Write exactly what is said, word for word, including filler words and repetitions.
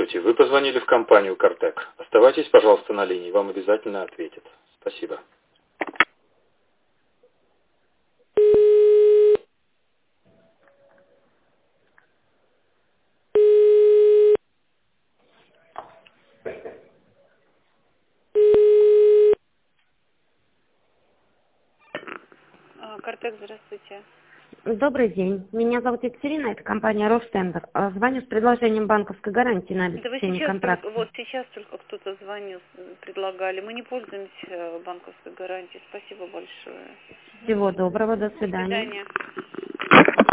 Здравствуйте, вы позвонили в компанию «Картек». Оставайтесь, пожалуйста, на линии, вам обязательно ответят. Спасибо. А, Картек, здравствуйте. Добрый день. Меня зовут Екатерина, это компания Роштендер. А, Звоню с предложением банковской гарантии на Да вы обеспечение сейчас только, контракта. вот сейчас только кто-то звонил, с- предлагали. Мы не пользуемся э, банковской гарантией. Спасибо большое. Всего доброго, до До свидания. свидания.